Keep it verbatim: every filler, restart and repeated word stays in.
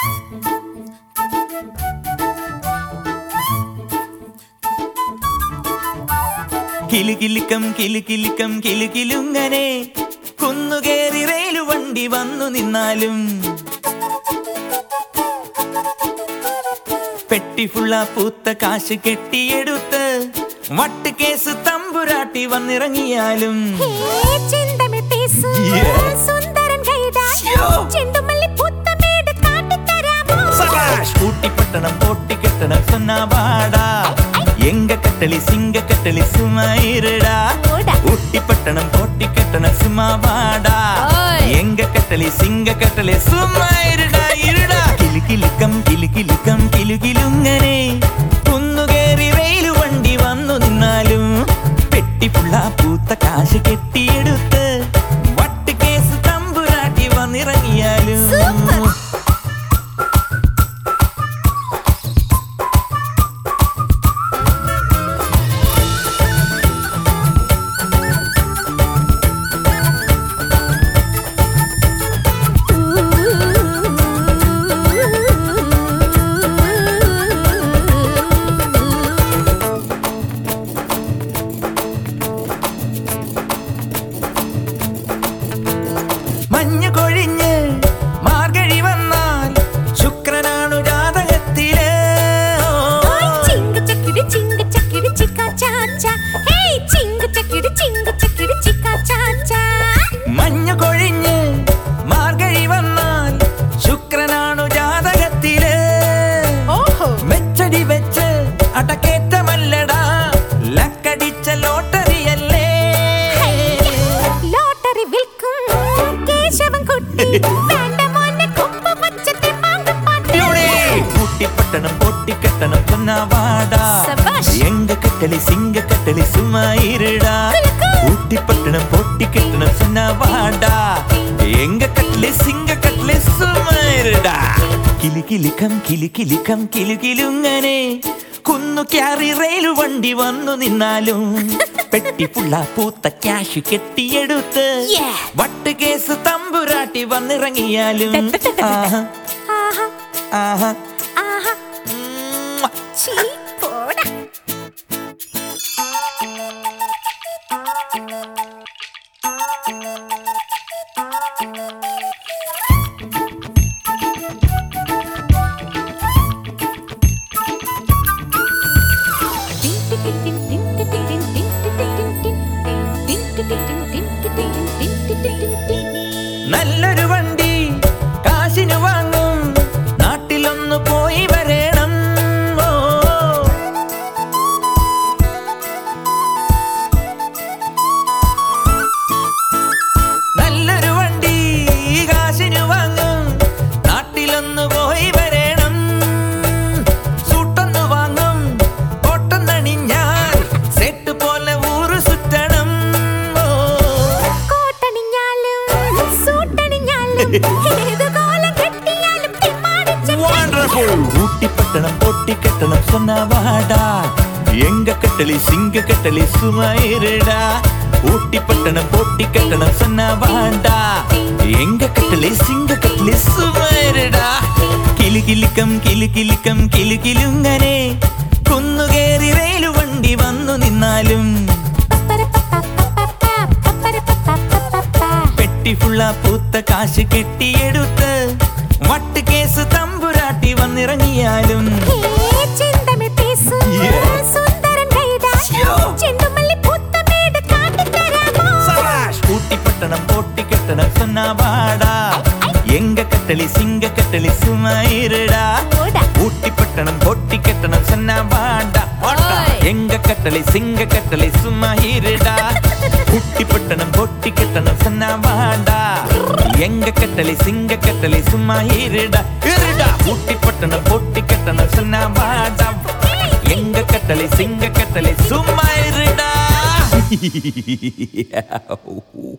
കിലുകിലുക്കം കിലുകിലുക്കം കിലുകിലുങ്ങനെ കുന്നുകേറി റെയിലു വണ്ടി വന്നു നിന്നാലും പെട്ടി ഫുള്ള പൂത്ത കാശ് കെട്ടിയെടുത്ത് വട്ട് കേസ് തമ്പുരാട്ടി വന്നിറങ്ങിയാലും ഊട്ടിപ്പട്ടണം പൊട്ടിക്കെട്ടണം சொன்னாவாடா எங்க கட்டளி சிங்க கட்டளி சும்மா இருடா ஊட்டிப்பட்டணம் பொட்டிக்கட்டணம் சும்மா வாடா எங்க கட்டளி சிங்க கட்டளி சும்மா இருடா இருடா കിലുകിലുക്കം കിലുകിലുക്കം കിലുകിലുങ്ങനെ കുന്നുകേറി റെയിലു വണ്ടി വന്നു നിന്നാലും പെട്ടി ഫുള്ള പൂത്ത കാശ് കെട്ടിയെടുത്ത് വട്ട് കേസ് തമ്പുരാട്ടി വന്നിറങ്ങിയാലും മഞ്ഞു കൊഴിഞ്ഞ് മാർഗഴി വന്നാൽ ശുക്രനാണു ജാതകത്തില് മഞ്ഞു കൊഴിഞ്ഞ് മാർഗഴി വന്നാൽ ശുക്രനാണു ജാതകത്തില് വെച്ചടി വെച്ച് അടക്കേറ്റമല്ലടാ ലക്കടിച്ച ലോട്ടറിയല്ലേ ലോട്ടറി വിൽക്കും ஊட்டிப்பட்டணம் பொட்டிக்கட்டணம் சொன்னாவாடா எங்க கட்டளி சிங்க கட்டளி சும்மா இருடா ஊட்டிப்பட்டணம் பொட்டிக்கட்டணம் சொன்னாவாடா எங்க கட்டளி சிங்க கட்டளி சும்மா இருடா കിലുകിലുക്കം കിലുകിലുക്കം കിലുകിലുങ്ങനെ കുന്നു ക്യാറി റെയിലു വണ്ടി വന്നു നിന്നാലും പെട്ടി ഫുള്ള പൂത്ത ക്യാഷ് കെട്ടിയെടുത്ത് വട്ട് കേസ് തമ്പുരാട്ടി വന്നിറങ്ങിയാലും ആഹാ ആഹാ ആഹാ നല്ലൊരു വണ്ടി കാശിന് വാങ്ങും നാട്ടിലൊന്നു പോയി വരണം നല്ലൊരു വണ്ടി കാശിന് വാങ്ങും നാട്ടിലൊന്നു പോയി വരണം സൂട്ടൊന്നു വാങ്ങും കോട്ടൊന്നണിഞ്ഞാൽ സെറ്റ് പോലെ ഊറ് സുറ്റണം ஊட்டிப்பட்டணம் பொட்டிக்கட்டணம் சொன்னாவாடா எங்க கட்டளி சிங்க கட்டளி சும்மா இருடா ஊட்டிப்பட்டணம் பொட்டிக்கட்டணம் சொன்னாவாடா எங்க கட்டளி சிங்க கட்டளி சும்மா இருடா കിലുകിലുക്കം കിലുകിലുക്കം കിലുകിലുങ്ങനെ കുന്നുകേറി റെയിലു വണ്ടി വന്നു നിന്നാലും പെട്ടി ഫുള്ള പൂത്ത കാശ് കെട്ടിയെടുത്ത് വട്ട് കേസ് തമ്പുരാട്ടി വന്നിറങ്ങിയാലും ஊட்டிப்பட்டணம் பொட்டிக்கட்டணம் சொன்னாவாடா எங்க கட்டளி சிங்க கட்டளி சும்மா இருடா ஊட்டிப்பட்டணம் பொட்டிக்கட்டணம் சொன்னாவாடா எங்க கட்டளை சிங்க கட்டளை சும்மா இருடா ஊட்டிப்பட்டணம் பொட்டிக்கட்டணம் சொன்னாவாடா எங்க கட்டளை சிங்க கட்டளை சும்மா இருடா இருடா ஊட்டிப்பட்டணம் பொட்டிக்கட்டணம் சொன்னாவாடா எங்க கட்டளை சிங்க கட்டளை சும்மா இருடா